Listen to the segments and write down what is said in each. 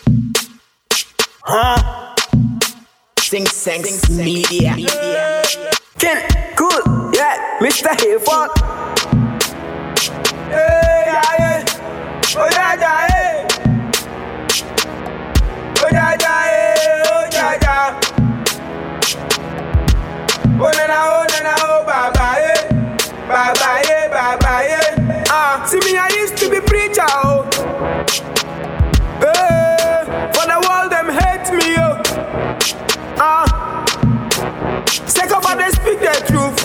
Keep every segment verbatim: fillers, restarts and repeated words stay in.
Huh? Sing Sense Media. Ken, cool, yeah, Mister Hayford. Hey, yeah, yeah. Oh, yeah, yeah, yeah. Oh, yeah, yeah, yeah. Oh, yeah, yeah. Oh, na, na, oh, na, na, oh, baba, yeah. Baba, yeah, baba, yeah. Ah, see me, I used to be preacher, oh. Hey, for the world, them hate me, oh. Ah, second for they speak the truth.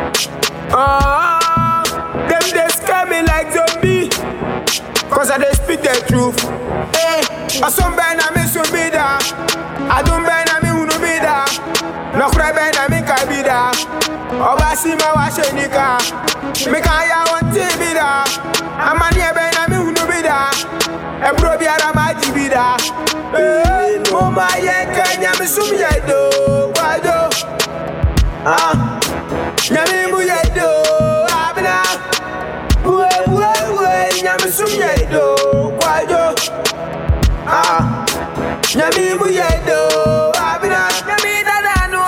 Ah, them they scare me like zombie. Cause I they speak the truth. Hey, I some ben I miss you be da. I don't ben I me unu be da. No cry ben I me ka be da. Oba si ma wa shenika. Me ka ya want be da. Amani ben I me unu be da. E bro bi ara ma ji be da. Hey, no ma ye kanya me sum ye do. Wa do. Ah, nyami mu ye do. Abna. Uwe uwe uwe nyami sum ye do. Wa do. Ah, nyami mu ye do. Abna. Nyami da da no.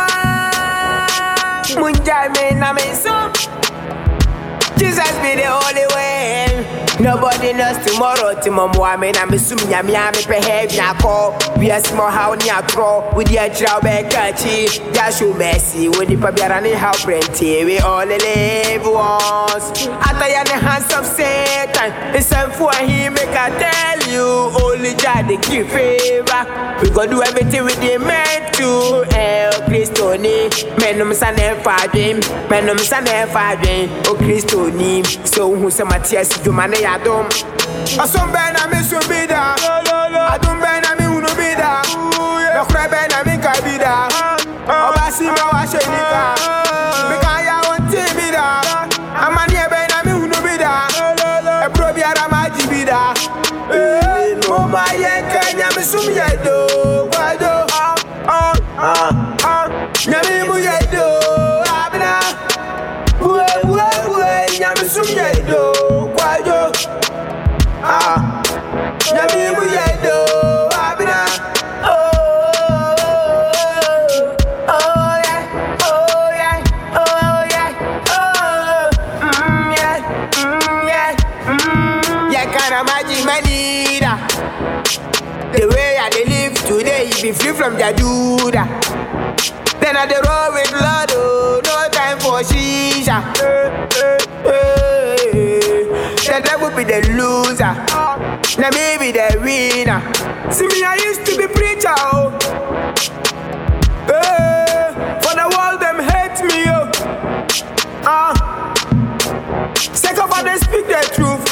Munjai me na me sum. Jesus be the only way. Nobody knows tomorrow. Tomorrow I mean I'm assuming I'm yummy behavior. I call we are small how near throw with your job and catchy. Just show mercy with the pabiarani how plenty. We all live once. After you're in the hands of Satan, it's time for him. Make I tell you, only God they give favor. We gonna do everything with the man to El Christoni. Menum san and fading, Menum san and fading, oh Christoni. So who's some Matthias to money? I don't. I some ben I miss you be da. I don't ben I me unu be da. No cry ben I me ka be da. Oba si ma wa shenika. Me ka ya want be da. Amani ben I me unu be da. E bro bi ara ma ji be da. Eh, no ma ye kanya me sum ye do. Wa do. Ah ah ah. Nyami mu ye do. Abna. Uwe uwe uwe nyami sum ye do. Wa do. Ah, nyami mu ye do, abina. Oh, oh yeah, oh yeah, oh yeah, oh, mm yeah, mm yeah, mm yeah. Kana maji manida. The way I dey live today, you be free from the Judah. Then I dey roll with Lord, oh, no time for shisha. Hey, hey, hey. The devil be the loser, now me be the winner. See me, I used to be preacher, oh. Hey, for the world them hate me, oh. Ah, second for they speak the truth.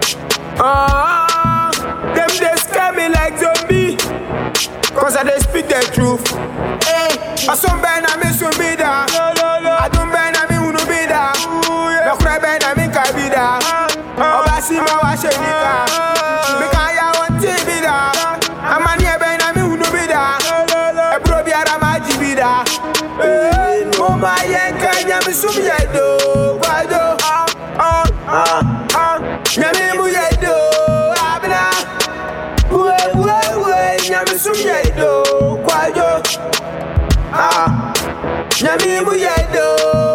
Ah, them they scare me like zombie. Cause I they speak the truth. Hey, I some ben I miss you be da. I don't ben I me unu be da. No cry ben I me ka be da. Oba si ma wa shenika. Me ka ya want be da. Amani ben I me unu be da. E bro bi ara ma ji be da. Eh, no ma ye kanya me sum ye do. Wa do. Ah ah ah. Nyami mu ye do. Abna. Uwe uwe uwe nyami sum ye do. Kwa do. Ah, nyami mu ye do.